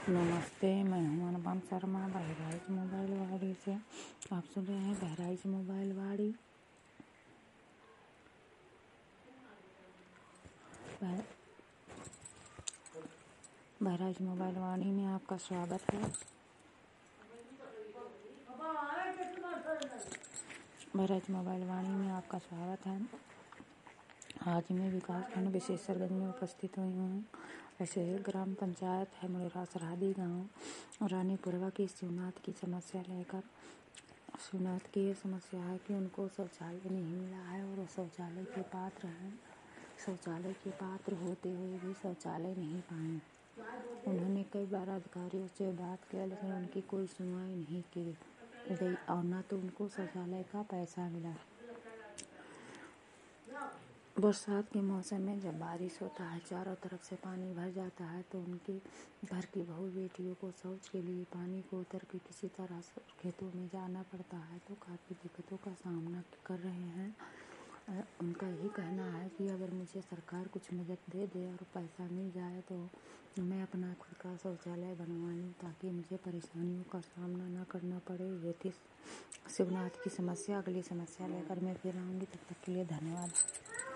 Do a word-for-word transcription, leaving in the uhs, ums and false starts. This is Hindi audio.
नमस्ते, मैं हूं अनुपम शर्मा बहराइच मोबाइल वाड़ी से। आप सुन रहे हैं बहराइच मोबाइल वाड़ी। बहराइच मोबाइल वाड़ी में आपका स्वागत है। बहराइच मोबाइल वाड़ी में आपका स्वागत है। आज मैं विकासखंड विशेषरगंज में उपस्थित हुई हूँ। ऐसे ग्राम पंचायत है मुड़ेरा सरहदी गांव रानीपुरवा की शिवनाथ की समस्या लेकर। शिवनाथ की ये समस्या है कि उनको शौचालय नहीं मिला है और वो शौचालय के पात्र हैं। शौचालय के पात्र होते हुए भी शौचालय नहीं पाए। उन्होंने कई बार अधिकारियों से बात किया, लेकिन उनकी कोई सुनवाई नहीं की गई और न तो उनको शौचालय का पैसा मिला। बरसात के मौसम में जब बारिश होता है, चारों तरफ से पानी भर जाता है, तो उनके घर की बहू बेटियों को शौच के लिए पानी को उतर के किसी तरह से खेतों में जाना पड़ता है, तो काफ़ी दिक्कतों का सामना कर रहे हैं। उनका यही कहना है कि अगर मुझे सरकार कुछ मदद दे दे और पैसा मिल जाए तो मैं अपना खुद का शौचालय बनवा लूँ, ताकि मुझे परेशानियों का सामना ना करना पड़े। ये थी शिवनाथ की समस्या। अगली समस्या लेकर मैं फिर आऊँगी। तब तक के लिए धन्यवाद।